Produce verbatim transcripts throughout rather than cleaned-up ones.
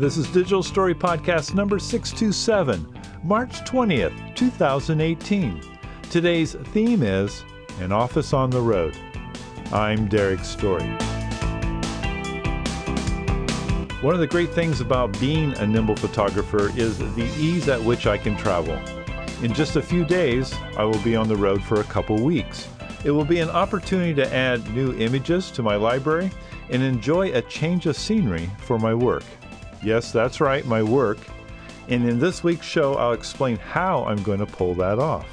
This is Digital Story Podcast number six two seven, March twentieth, two thousand eighteen. Today's theme is An Office on the Road. I'm Derek Story. One of the great things about being a nimble photographer is the ease at which I can travel. In just a few days, I will be on the road for a couple weeks. It will be an opportunity to add new images to my library and enjoy a change of scenery for my work. Yes, that's right, my work. And in this week's show, I'll explain how I'm going to pull that off.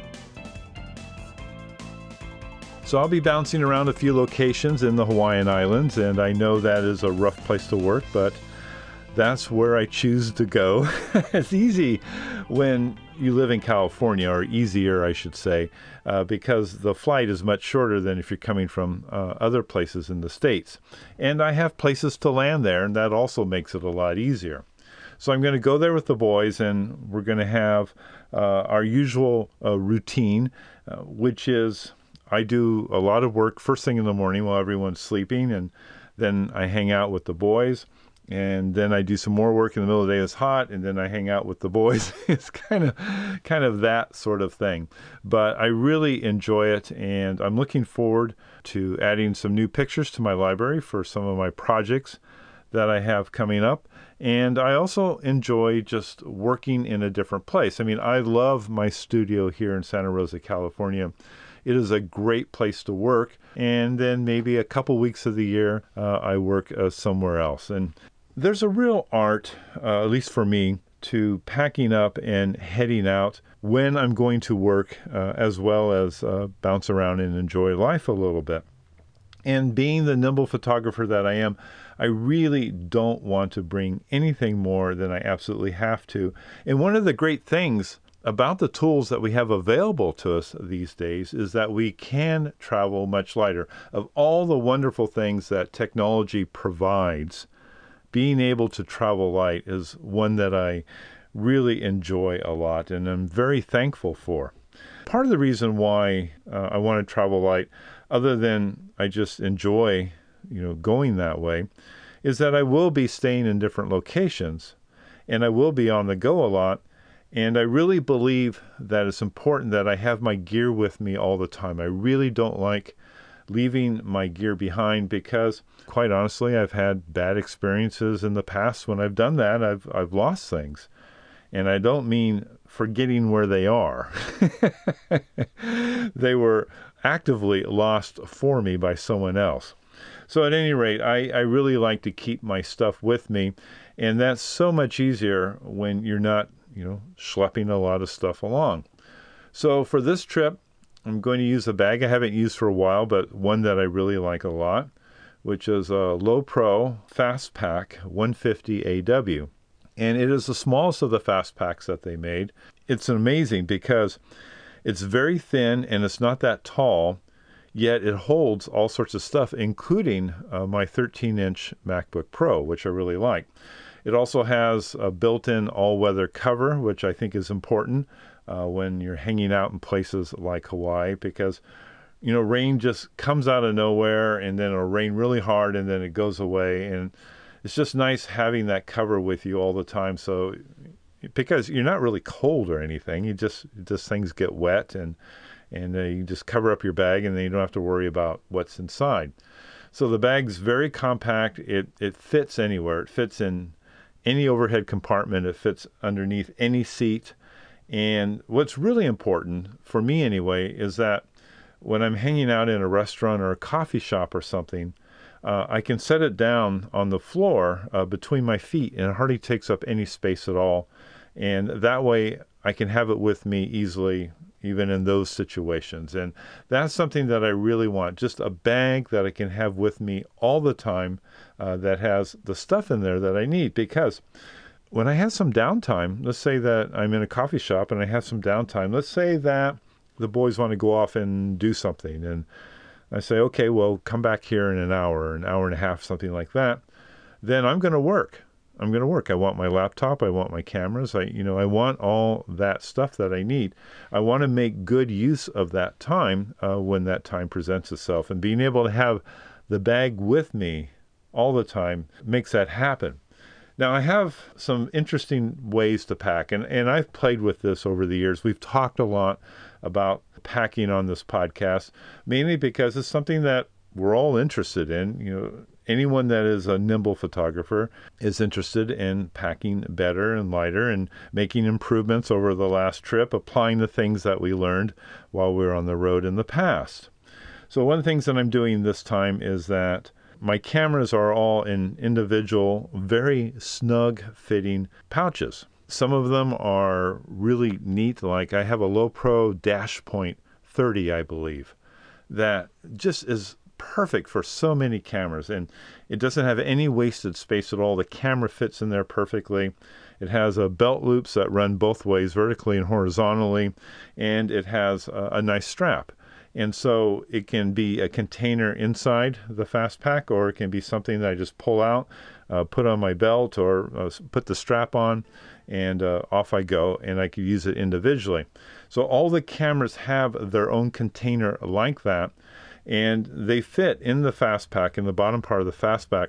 So I'll be bouncing around a few locations in the Hawaiian Islands, and I know that is a rough place to work, but that's where I choose to go. It's easy when you live in California, or easier, I should say, uh, because the flight is much shorter than if you're coming from uh, other places in the States. And I have places to land there, and that also makes it a lot easier. So I'm going to go there with the boys, and we're going to have uh, our usual uh, routine, uh, which is I do a lot of work first thing in the morning while everyone's sleeping, and then I hang out with the boys. And then I do some more work in the middle of the day that's hot, and then I hang out with the boys. It's kind of kind of that sort of thing. But I really enjoy it, and I'm looking forward to adding some new pictures to my library for some of my projects that I have coming up. And I also enjoy just working in a different place. I mean, I love my studio here in Santa Rosa, California. It is a great place to work. And then maybe a couple weeks of the year, uh, I work uh, somewhere else. And there's a real art, uh, at least for me, to packing up and heading out when I'm going to work, uh, as well as uh, bounce around and enjoy life a little bit. And being the nimble photographer that I am, I really don't want to bring anything more than I absolutely have to. And one of the great things about the tools that we have available to us these days is that we can travel much lighter. Of all the wonderful things that technology provides, being able to travel light is one that I really enjoy a lot and I'm very thankful for. Part of the reason why uh, I want to travel light, other than I just enjoy, you know, going that way, is that I will be staying in different locations and I will be on the go a lot. And I really believe that it's important that I have my gear with me all the time. I really don't like leaving my gear behind because, quite honestly, I've had bad experiences in the past. When I've done that, I've I've lost things. And I don't mean forgetting where they are. They were actively lost for me by someone else. So at any rate, I, I really like to keep my stuff with me. And that's so much easier when you're not you know, schlepping a lot of stuff along. So for this trip, I'm going to use a bag I haven't used for a while, but one that I really like a lot, which is a Lowepro Fastpak one fifty A W. And it is the smallest of the Fastpaks that they made. It's amazing because it's very thin and it's not that tall, yet it holds all sorts of stuff, including uh, my thirteen inch MacBook Pro, which I really like. It also has a built-in all-weather cover, which I think is important uh, when you're hanging out in places like Hawaii because, you know, rain just comes out of nowhere and then it'll rain really hard and then it goes away. And it's just nice having that cover with you all the time. So because you're not really cold or anything, you just, just things get wet and, and uh, you just cover up your bag and then you don't have to worry about what's inside. So the bag's very compact. It, it fits anywhere. It fits in any overhead compartment. It fits underneath any seat. And what's really important, for me anyway, is that when I'm hanging out in a restaurant or a coffee shop or something, uh, I can set it down on the floor uh, between my feet and it hardly takes up any space at all. And that way I can have it with me easily, even in those situations. And that's something that I really want, just a bag that I can have with me all the time uh, that has the stuff in there that I need. Because when I have some downtime, let's say that I'm in a coffee shop and I have some downtime, let's say that the boys want to go off and do something. And I say, okay, well, come back here in an hour, an hour and a half, something like that. Then I'm going to work. I'm going to work. I want my laptop. I want my cameras. I, you know, I want all that stuff that I need. I want to make good use of that time uh, when that time presents itself. And being able to have the bag with me all the time makes that happen. Now, I have some interesting ways to pack, and, and I've played with this over the years. We've talked a lot about packing on this podcast, mainly because it's something that we're all interested in. You know, anyone that is a nimble photographer is interested in packing better and lighter and making improvements over the last trip, applying the things that we learned while we were on the road in the past. So one of the things that I'm doing this time is that my cameras are all in individual, very snug-fitting pouches. Some of them are really neat, like I have a Lowepro Dash Point thirty, I believe, that just is perfect for so many cameras, and it doesn't have any wasted space at all. The camera fits in there perfectly. It has a belt loops that run both ways, vertically and horizontally, and it has a, a nice strap. And so it can be a container inside the FastPak, or it can be something that I just pull out, uh, put on my belt, or uh, put the strap on, and uh, off I go, and I can use it individually. So all the cameras have their own container like that, and they fit in the FastPak, in the bottom part of the FastPak,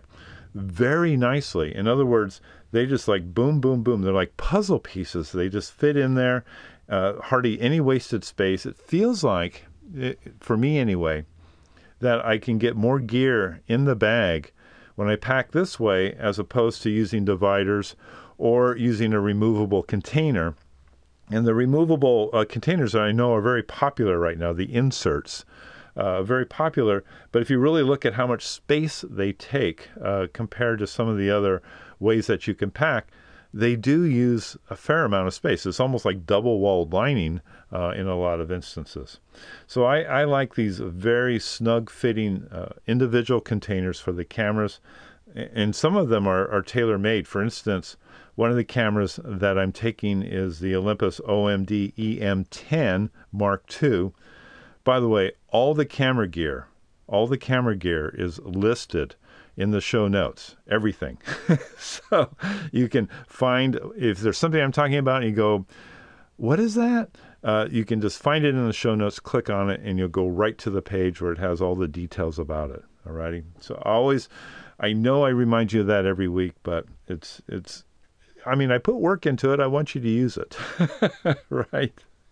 very nicely. In other words, they just like boom, boom, boom. They're like puzzle pieces. They just fit in there, uh, hardly any wasted space. It feels like, It, for me anyway, that I can get more gear in the bag when I pack this way as opposed to using dividers or using a removable container. And the removable uh, containers that I know are very popular right now, the inserts, uh, very popular. But if you really look at how much space they take uh, compared to some of the other ways that you can pack, they do use a fair amount of space. It's almost like double-walled lining uh, in a lot of instances. So I, I like these very snug-fitting uh, individual containers for the cameras, and some of them are, are tailor-made. For instance, one of the cameras that I'm taking is the Olympus O M D E M ten Mark two. By the way, all the camera gear, all the camera gear is listed in the show notes, everything. So you can find, if there's something I'm talking about and you go, what is that? Uh, you can just find it in the show notes, click on it, and you'll go right to the page where it has all the details about it. Alrighty. So I always, I know I remind you of that every week, but it's, it's, I mean, I put work into it. I want you to use it. Right?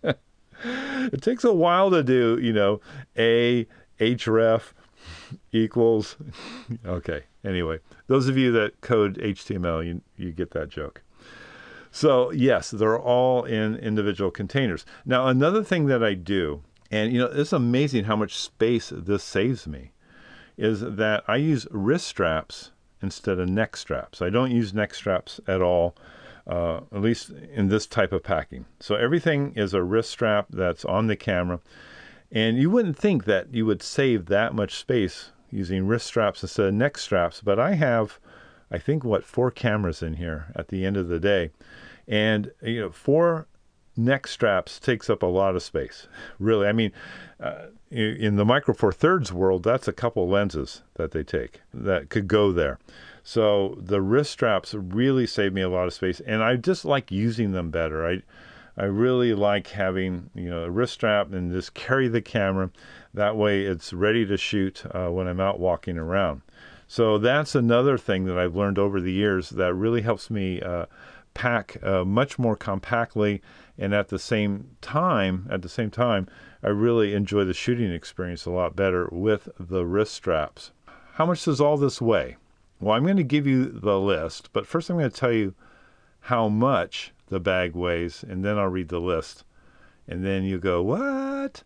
It takes a while to do, you know, a href equals, okay, anyway, those of you that code H T M L, you, you get that joke. So yes, they're all in individual containers. Now, another thing that I do, and you know, it's amazing how much space this saves me, is that I use wrist straps instead of neck straps. I don't use neck straps at all, uh, at least in this type of packing. So everything is a wrist strap that's on the camera. And you wouldn't think that you would save that much space using wrist straps instead of neck straps, but I have, I think, what, four cameras in here at the end of the day. And, you know, four neck straps takes up a lot of space, really. I mean, uh, in the Micro Four Thirds world, that's a couple lenses that they take that could go there. So the wrist straps really save me a lot of space, and I just like using them better. I I really like having, you know, a wrist strap and just carry the camera. That way it's ready to shoot uh, when I'm out walking around. So that's another thing that I've learned over the years that really helps me uh, pack uh, much more compactly, and at the same time, at the same time, I really enjoy the shooting experience a lot better with the wrist straps. How much does all this weigh? Well, I'm going to give you the list, but first I'm going to tell you how much the bag weighs, and then I'll read the list. And then you go, what?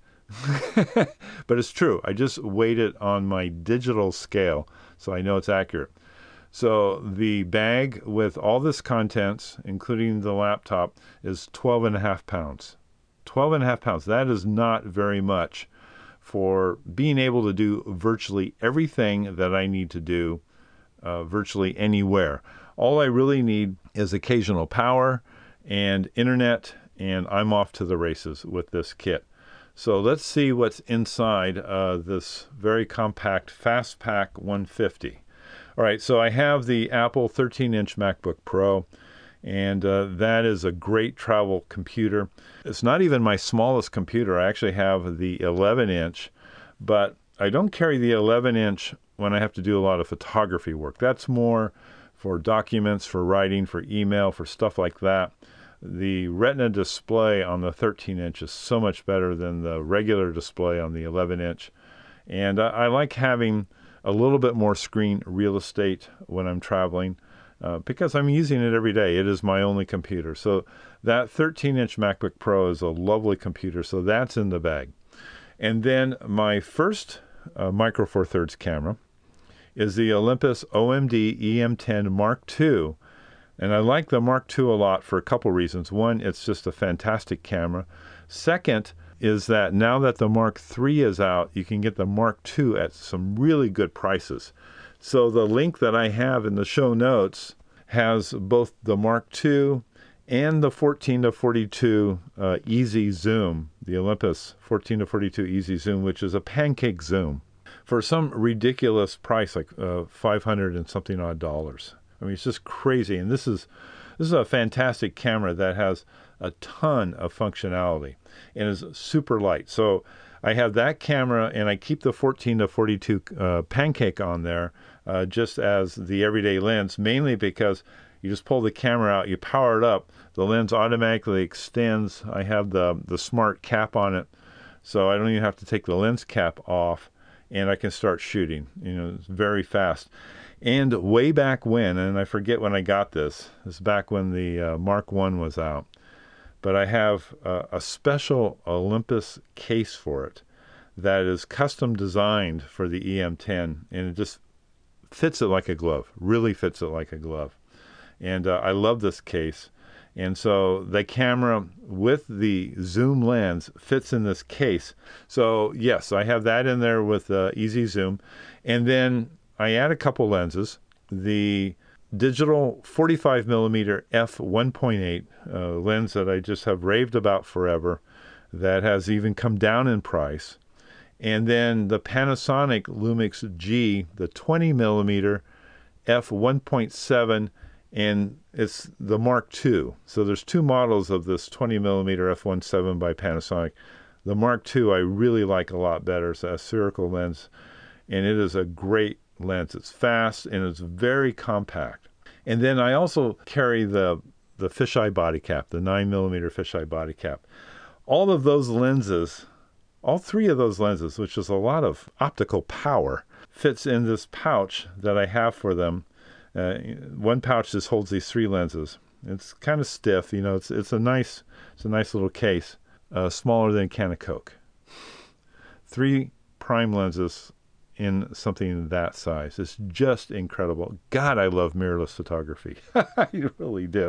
But it's true. I just weighed it on my digital scale, so I know it's accurate. So the bag with all this contents, including the laptop, is twelve and a half pounds. twelve and a half pounds. That is not very much for being able to do virtually everything that I need to do uh, virtually anywhere. All I really need is occasional power and internet, and I'm off to the races with this kit. So let's see what's inside uh, this very compact FastPak one fifty. All right, so I have the Apple thirteen inch MacBook Pro, and uh, that is a great travel computer. It's not even my smallest computer. I actually have the eleven inch, but I don't carry the eleven inch when I have to do a lot of photography work. That's more for documents, for writing, for email, for stuff like that. The Retina display on the thirteen inch is so much better than the regular display on the eleven inch. And I, I like having a little bit more screen real estate when I'm traveling uh, because I'm using it every day. It is my only computer. So that thirteen inch MacBook Pro is a lovely computer. So that's in the bag. And then my first uh, Micro Four Thirds camera is the Olympus O M D E M ten Mark two. And I like the Mark two a lot for a couple reasons. One, it's just a fantastic camera. Second is that now that the Mark three is out, you can get the Mark two at some really good prices. So the link that I have in the show notes has both the Mark two and the fourteen to forty-two uh, Easy Zoom, the Olympus fourteen to forty-two Easy Zoom, which is a pancake zoom for some ridiculous price, like uh, five hundred and something odd dollars. I mean, it's just crazy. And this is this is a fantastic camera that has a ton of functionality and is super light. So I have that camera, and I keep the fourteen to forty-two uh, Pancake on there uh, just as the everyday lens, mainly because you just pull the camera out, you power it up, the lens automatically extends. I have the, the smart cap on it, so I don't even have to take the lens cap off, and I can start shooting. You know, it's very fast. And way back when, and I forget when I got this, this is back when the uh, Mark one was out, but I have uh, a special Olympus case for it that is custom designed for the E M ten, and it just fits it like a glove, really fits it like a glove. And uh, I love this case. And so the camera with the zoom lens fits in this case. So yes, I have that in there with uh, Easy Zoom. And then I add a couple lenses. The digital forty-five millimeter f one point eight uh, lens that I just have raved about forever, that has even come down in price. And then the Panasonic Lumix G, the twenty millimeter f one point seven, and it's the Mark two. So there's two models of this twenty millimeter f one point seven by Panasonic. The Mark two I really like a lot better. It's a spherical lens, and it is a great lens. It's fast and it's very compact. And then I also carry the the fisheye body cap, the nine millimeter fisheye body cap. All of those lenses, all three of those lenses, which is a lot of optical power, fits in this pouch that I have for them. Uh, one pouch just holds these three lenses. It's kind of stiff, you know. It's it's a nice it's a nice little case, uh, smaller than a can of Coke. Three prime lenses in something that size. It's just incredible. God, I love mirrorless photography. I really do.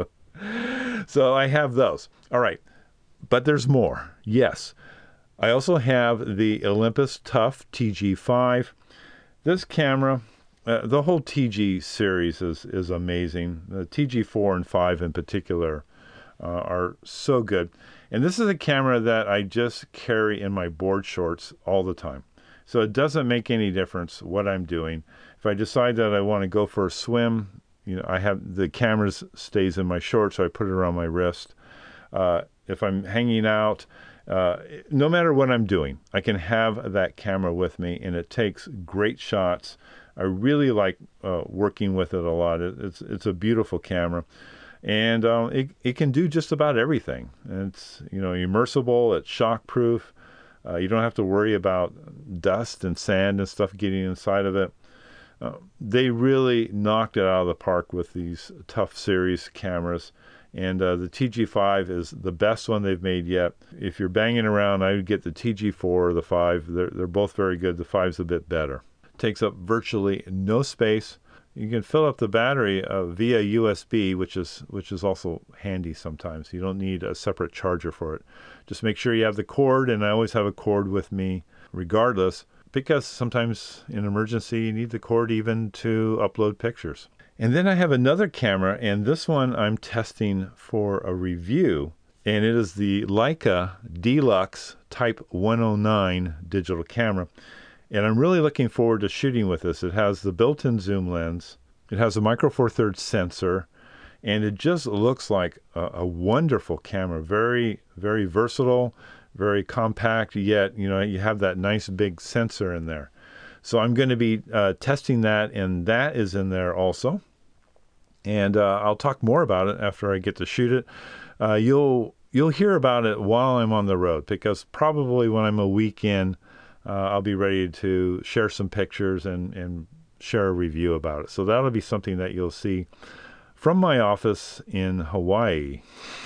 So I have those. All right. But there's more. Yes. I also have the Olympus Tough T G five. This camera, uh, the whole T G series is, is amazing. The T G four and five in particular uh, are so good. And this is a camera that I just carry in my board shorts all the time. So it doesn't make any difference what I'm doing. If I decide that I want to go for a swim, you know, I have the camera stays in my shorts, so I put it around my wrist. Uh, if I'm hanging out, uh, no matter what I'm doing, I can have that camera with me, and it takes great shots. I really like uh, working with it a lot. It, it's it's a beautiful camera, and um, it it can do just about everything. And it's you know immersible. It's shockproof. Uh, you don't have to worry about dust and sand and stuff getting inside of it. Uh, they really knocked it out of the park with these Tough series cameras. And uh, the T G five is the best one they've made yet. If you're banging around, I would get the T G four or the five. They're, they're both very good. The five's a bit better. Takes up virtually no space. You can fill up the battery uh, via U S B, which is which is also handy sometimes. You don't need a separate charger for it. Just make sure you have the cord, and I always have a cord with me regardless, because sometimes in emergency you need the cord even to upload pictures. And then I have another camera, and this one I'm testing for a review, and it is the Leica Deluxe Type one oh nine digital camera. And I'm really looking forward to shooting with this. It has the built-in zoom lens. It has a Micro Four Thirds sensor, and it just looks like a, a wonderful camera. Very, very versatile, very compact, yet, you know, you have that nice big sensor in there. So I'm going to be uh, testing that, and that is in there also. And uh, I'll talk more about it after I get to shoot it. Uh, you'll you'll hear about it while I'm on the road, because probably when I'm a week in, uh, I'll be ready to share some pictures and, and share a review about it. So that'll be something that you'll see from my office in Hawaii.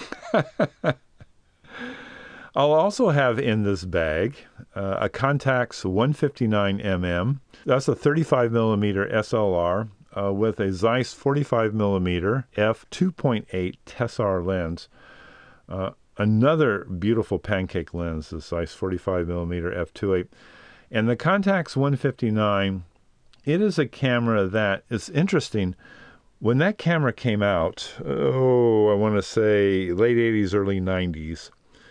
I'll also have in this bag uh, a Contax one fifty-nine millimeter. That's a thirty-five millimeter S L R uh, with a Zeiss forty-five millimeter f two point eight Tessar lens. Uh, another beautiful pancake lens, the Zeiss forty-five millimeter f two point eight. And the Contax one fifty-nine, it is a camera that is interesting. When that camera came out, oh, I want to say late eighties, early nineties,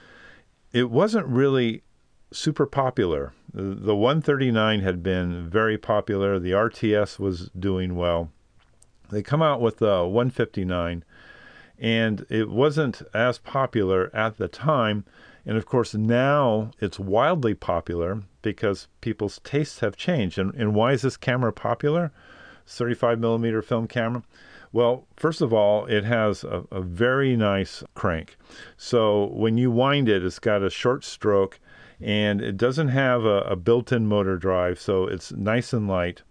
it wasn't really super popular. The one thirty-nine had been very popular. The R T S was doing well. They come out with the one fifty-nine, and it wasn't as popular at the time. And of course, now it's wildly popular because people's tastes have changed. And, and why is this camera popular? thirty-five millimeter film camera. Well, first of all, it has a, a very nice crank. So when you wind it, it's got a short stroke, and it doesn't have a, a built-in motor drive, so it's nice and light.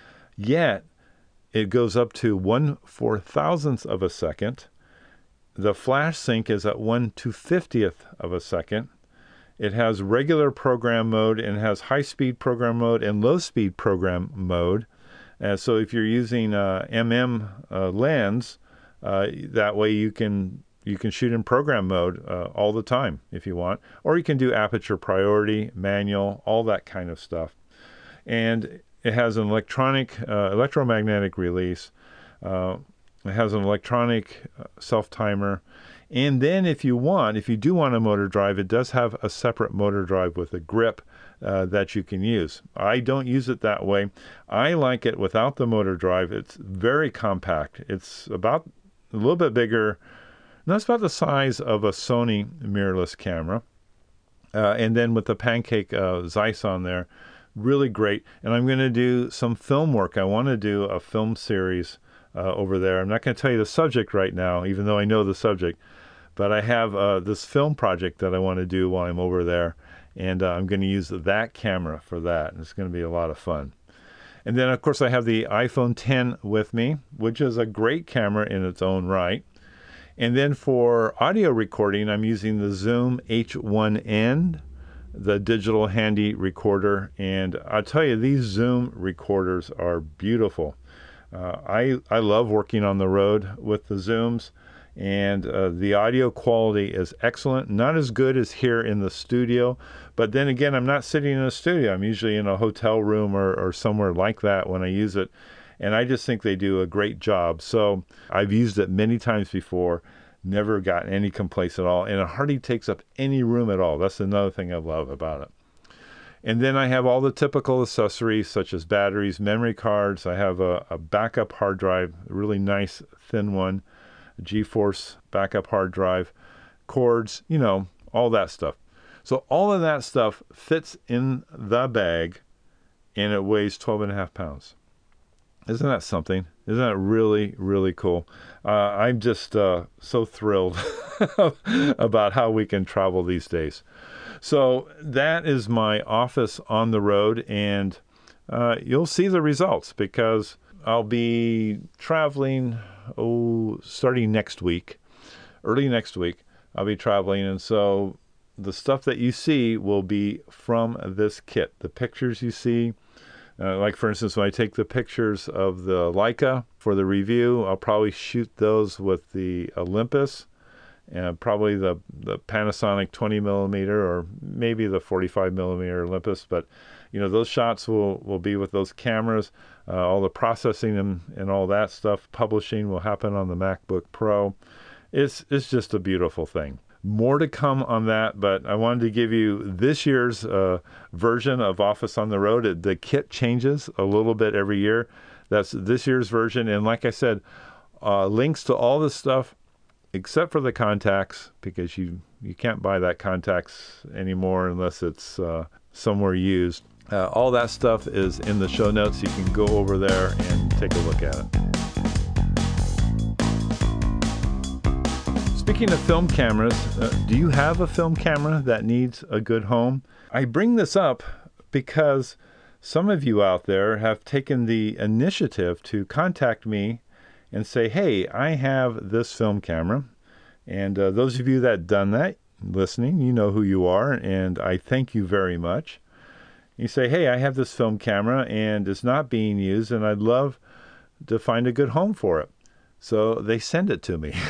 Yet, it goes up to one four thousandth of a second. The flash sync is at one two fiftieth of a second. It has regular program mode and has high-speed program mode and low-speed program mode. Uh, so if you're using uh, M M uh, lens, uh, that way you can you can shoot in program mode uh, all the time if you want, or you can do aperture priority, manual, all that kind of stuff. And it has an electronic uh, electromagnetic release. Uh, it has an electronic uh, self-timer. And then if you want, if you do want a motor drive, it does have a separate motor drive with a grip uh, that you can use. I don't use it that way. I like it without the motor drive. It's very compact. It's about a little bit bigger. No, it's about the size of a Sony mirrorless camera. Uh, and then with the Pancake uh, Zeiss on there, really great. And I'm going to do some film work. I want to do a film series uh, over there. I'm not going to tell you the subject right now, even though I know the subject. But I have uh, this film project that I want to do while I'm over there, and uh, I'm going to use that camera for that, and it's going to be a lot of fun. And then, of course, I have the iPhone ten with me, which is a great camera in its own right. And then for audio recording, I'm using the Zoom H one N, the digital handy recorder, and I'll tell you, these Zoom recorders are beautiful. Uh, I, I love working on the road with the Zooms. And uh, the audio quality is excellent. Not as good as here in the studio, but then again, I'm not sitting in a studio. I'm usually in a hotel room or, or somewhere like that when I use it, and I just think they do a great job. So I've used it many times before, never gotten any complaints at all, and it hardly takes up any room at all. That's another thing I love about it. And then I have all the typical accessories such as batteries, memory cards. I have a, a backup hard drive, a really nice thin one. GeForce backup hard drive, cords, you know, all that stuff. So all of that stuff fits in the bag, and it weighs twelve and a half pounds. Isn't that something? Isn't that really, really cool? Uh, I'm just uh, so thrilled about how we can travel these days. So that is my office on the road, and uh, you'll see the results because I'll be traveling oh, starting next week, early next week, I'll be traveling. And so the stuff that you see will be from this kit. The pictures you see, uh, like for instance, when I take the pictures of the Leica for the review, I'll probably shoot those with the Olympus and probably the, the Panasonic twenty millimeter or maybe the forty-five millimeter Olympus. But, you know, those shots will, will be with those cameras. Uh, all the processing and, and all that stuff, publishing will happen on the MacBook Pro. It's, it's just a beautiful thing. More to come on that, but I wanted to give you this year's uh, version of Office on the Road. It, the kit changes a little bit every year. That's this year's version. And like I said, uh, links to all this stuff, except for the contacts, because you, you can't buy that contacts anymore unless it's uh, somewhere used. Uh, all that stuff is in the show notes. You can go over there and take a look at it. Speaking of film cameras, uh, do you have a film camera that needs a good home? I bring this up because some of you out there have taken the initiative to contact me and say, hey, I have this film camera. And uh, those of you that have done that, listening, you know who you are, and I thank you very much. You say, hey, I have this film camera and it's not being used, and I'd love to find a good home for it. So they send it to me.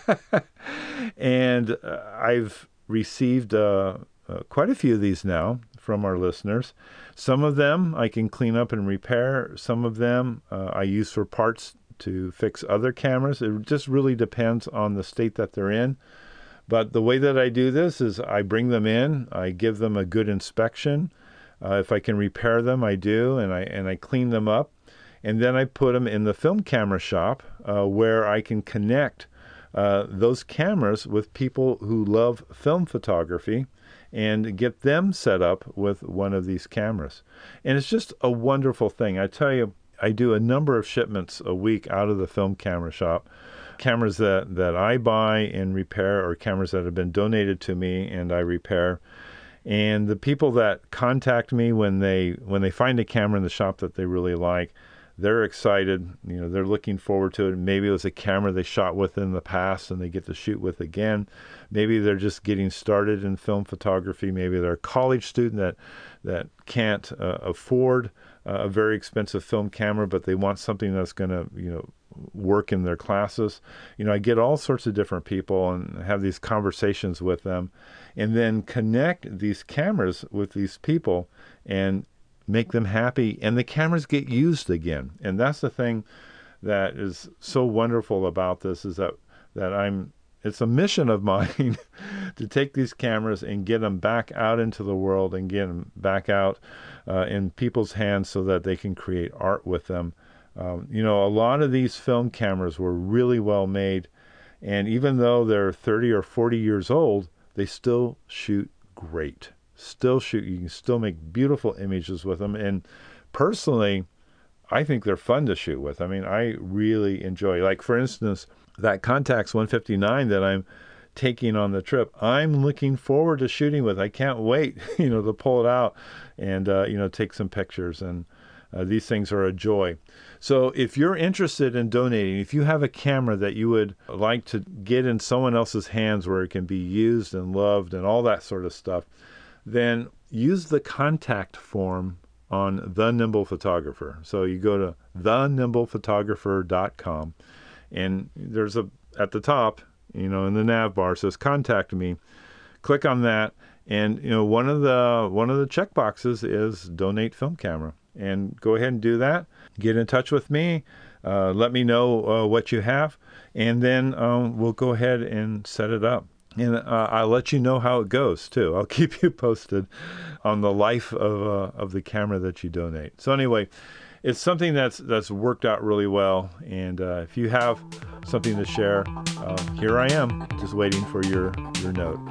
And uh, I've received uh, uh, quite a few of these now from our listeners. Some of them I can clean up and repair. Some of them uh, I use for parts to fix other cameras. It just really depends on the state that they're in. But the way that I do this is I bring them in, I give them a good inspection. Uh, if I can repair them, I do, and I and I clean them up. And then I put them in the film camera shop uh, where I can connect uh, those cameras with people who love film photography and get them set up with one of these cameras. And it's just a wonderful thing. I tell you, I do a number of shipments a week out of the film camera shop. Cameras that, that I buy and repair, or cameras that have been donated to me and I repair. And the people that contact me when they when they find a camera in the shop that they really like, they're excited. You know, they're looking forward to it. Maybe it was a camera they shot with in the past and they get to shoot with again. Maybe they're just getting started in film photography. Maybe they're a college student that that can't uh, afford uh, a very expensive film camera, but they want something that's going to, you know, work in their classes. You know, I get all sorts of different people and have these conversations with them, and then connect these cameras with these people and make them happy, and the cameras get used again. And that's the thing that is so wonderful about this, is that that I'm it's a mission of mine to take these cameras and get them back out into the world and get them back out uh, in people's hands so that they can create art with them. Um, you know, a lot of these film cameras were really well made, and even though they're thirty or forty years old, they still shoot great. Still shoot. You can still make beautiful images with them. And personally, I think they're fun to shoot with. I mean, I really enjoy, like, for instance, that Contax one fifty-nine that I'm taking on the trip, I'm looking forward to shooting with. I can't wait, you know, to pull it out and, uh, you know, take some pictures. And uh, these things are a joy. So if you're interested in donating, if you have a camera that you would like to get in someone else's hands where it can be used and loved and all that sort of stuff, then use the contact form on The Nimble Photographer. So you go to the nimble photographer dot com, and there's a, at the top, you know, in the nav bar says contact me. Click on that, and, you know, one of the one of the check boxes is donate film camera. And go ahead and do that. Get in touch with me. Uh, let me know uh, what you have, and then um, we'll go ahead and set it up. And uh, I'll let you know how it goes, too. I'll keep you posted on the life of uh, of the camera that you donate. So anyway, it's something that's that's worked out really well. And uh, if you have something to share, uh, here I am, just waiting for your, your note.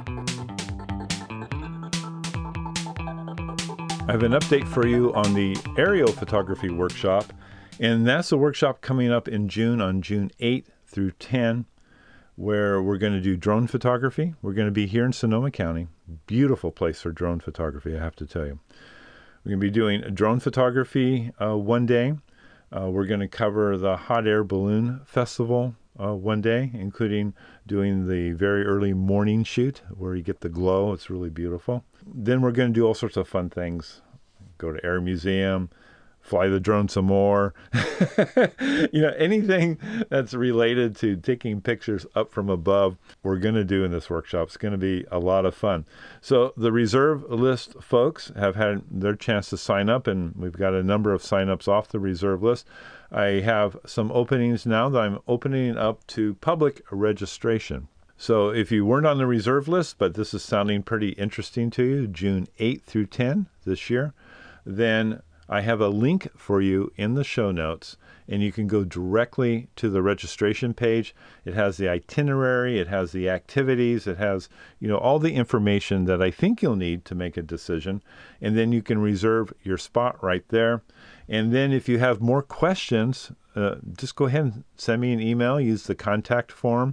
I have an update for you on the aerial photography workshop. And that's a workshop coming up in June, on June eighth through tenth. Where we're going to do drone photography. We're going to be here in Sonoma County. Beautiful place for drone photography, I have to tell you. We're going to be doing drone photography uh, one day. Uh, we're going to cover the Hot Air Balloon Festival uh, one day, including doing the very early morning shoot where you get the glow. It's really beautiful. Then we're going to do all sorts of fun things. Go to Air Museum, fly the drone some more. You know, anything that's related to taking pictures up from above, we're going to do in this workshop. It's going to be a lot of fun. So the reserve list folks have had their chance to sign up, and we've got a number of signups off the reserve list. I have some openings now that I'm opening up to public registration. So if you weren't on the reserve list, but this is sounding pretty interesting to you, June eighth through tenth this year, then I have a link for you in the show notes, and you can go directly to the registration page. It has the itinerary, it has the activities, it has, you know, all the information that I think you'll need to make a decision, and then you can reserve your spot right there. And then if you have more questions, uh, just go ahead and send me an email, use the contact form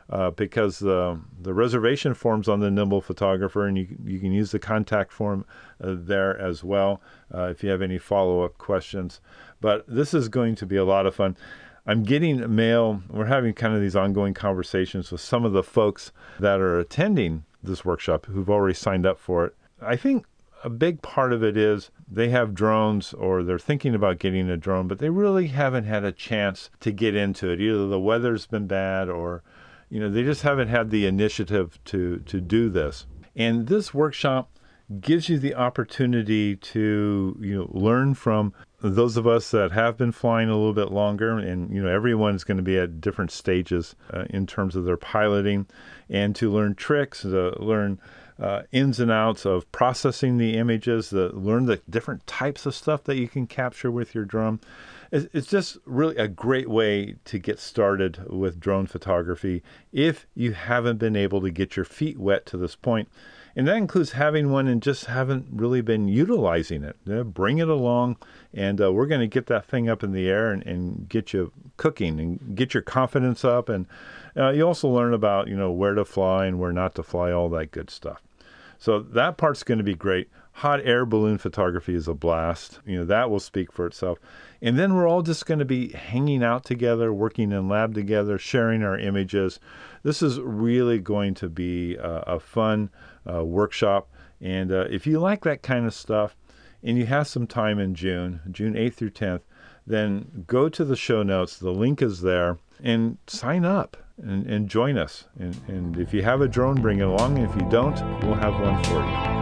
uh, because the the reservation form's on the Nimble Photographer, and you you can use the contact form uh, there as well uh, if you have any follow-up questions. But this is going to be a lot of fun. I'm getting mail. We're having kind of these ongoing conversations with some of the folks that are attending this workshop who've already signed up for it. I think a big part of it is they have drones or they're thinking about getting a drone, but they really haven't had a chance to get into it. Either the weather's been bad or, you know, they just haven't had the initiative to, to do this. And this workshop gives you the opportunity to, you know, learn from those of us that have been flying a little bit longer, and, you know, everyone's going to be at different stages uh, in terms of their piloting, and to learn tricks, to learn uh, ins and outs of processing the images, to learn the different types of stuff that you can capture with your drone. It's just really a great way to get started with drone photography if you haven't been able to get your feet wet to this point. And that includes having one and just haven't really been utilizing it. You know, bring it along, and uh, we're going to get that thing up in the air and, and get you cooking and get your confidence up. And uh, you also learn about, you know, where to fly and where not to fly, all that good stuff. So that part's going to be great. Hot air balloon photography is a blast. You know, that will speak for itself. And then we're all just going to be hanging out together, working in lab together, sharing our images. This is really going to be a, a fun uh, workshop. And uh, if you like that kind of stuff and you have some time in June, June eighth through tenth, then go to the show notes. The link is there, and sign up and, and join us. And, and if you have a drone, bring it along. And if you don't, we'll have one for you.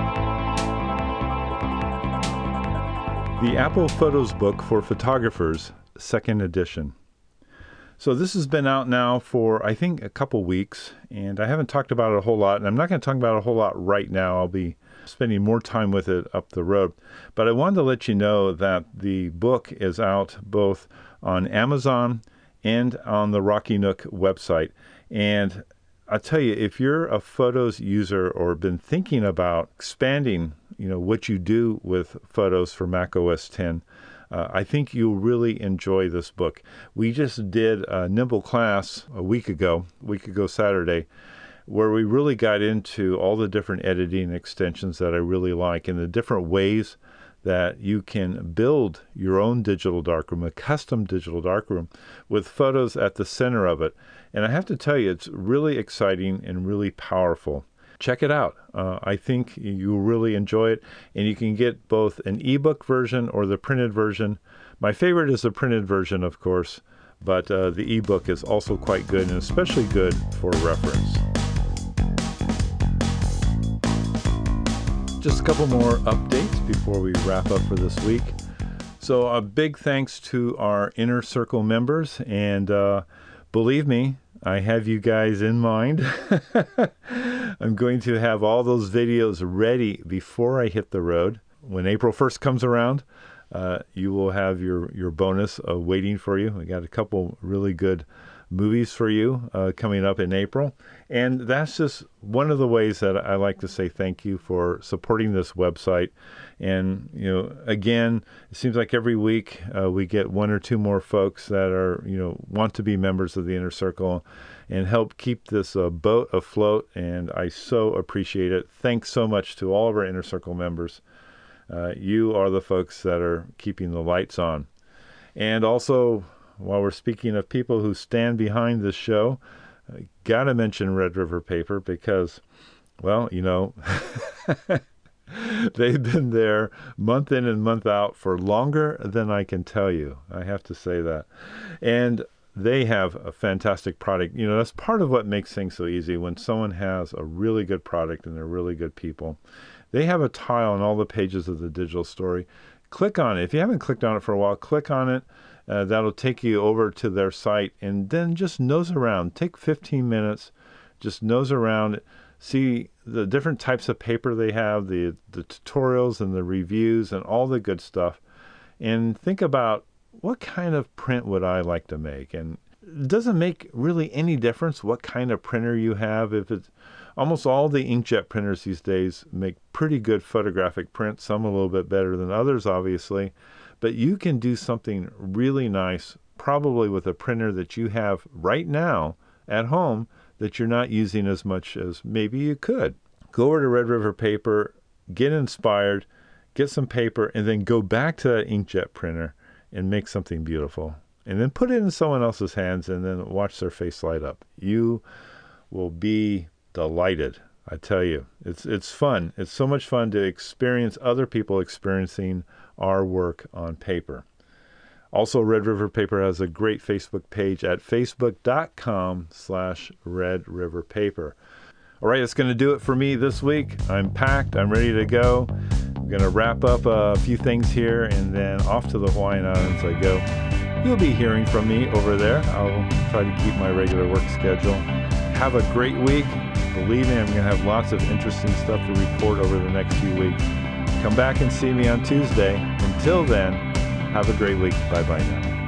The Apple Photos Book for Photographers, second edition. So this has been out now for, I think, a couple weeks, and I haven't talked about it a whole lot, and I'm not going to talk about it a whole lot right now. I'll be spending more time with it up the road. But I wanted to let you know that the book is out both on Amazon and on the Rocky Nook website. And I'll tell you, if you're a photos user or been thinking about expanding, you know, what you do with photos for Mac O S ten, uh, I think you'll really enjoy this book. We just did a Nimble class a week ago, a week ago Saturday, where we really got into all the different editing extensions that I really like and the different ways that you can build your own digital darkroom, a custom digital darkroom with photos at the center of it. And I have to tell you, it's really exciting and really powerful. Check it out. Uh, I think you'll really enjoy it. And you can get both an ebook version or the printed version. My favorite is the printed version, of course, but uh, the ebook is also quite good and especially good for reference. Just a couple more updates before we wrap up for this week. So a big thanks to our Inner Circle members. And uh, believe me, I have you guys in mind. I'm going to have all those videos ready before I hit the road. When April first comes around, uh, you will have your, your bonus uh, waiting for you. We got a couple really good movies for you uh, coming up in April. And that's just one of the ways that I like to say thank you for supporting this website. And, you know, again, it seems like every week uh, we get one or two more folks that are, you know, want to be members of the Inner Circle and help keep this uh, boat afloat. And I so appreciate it. Thanks so much to all of our Inner Circle members. Uh, you are the folks that are keeping the lights on. And also, while we're speaking of people who stand behind this show, I gotta mention Red River Paper because, well, you know, they've been there month in and month out for longer than I can tell you. I have to say that. And they have a fantastic product. You know, that's part of what makes things so easy. When someone has a really good product and they're really good people, they have a tile on all the pages of the digital story. Click on it. If you haven't clicked on it for a while, click on it. Uh, that'll take you over to their site, and then just nose around. Take fifteen minutes, just nose around, see the different types of paper they have, the, the tutorials and the reviews and all the good stuff, and think about what kind of print would I like to make. And it doesn't make really any difference what kind of printer you have. If it's almost all the inkjet printers these days make pretty good photographic print, some a little bit better than others, obviously. But you can do something really nice, probably with a printer that you have right now at home that you're not using as much as maybe you could. Go over to Red River Paper, get inspired, get some paper, and then go back to that inkjet printer and make something beautiful. And then put it in someone else's hands and then watch their face light up. You will be delighted. I tell you, it's it's fun. It's so much fun to experience other people experiencing our work on paper. Also, Red River Paper has a great Facebook page at facebook.com slash Red River Paper. All right, that's going to do it for me this week. I'm packed. I'm ready to go. I'm going to wrap up a few things here and then off to the Hawaiian Islands I go. You'll be hearing from me over there. I'll try to keep my regular work schedule. Have a great week. Believe me, I'm going to have lots of interesting stuff to report over the next few weeks. Come back and see me on Tuesday. Until then, have a great week. Bye-bye now.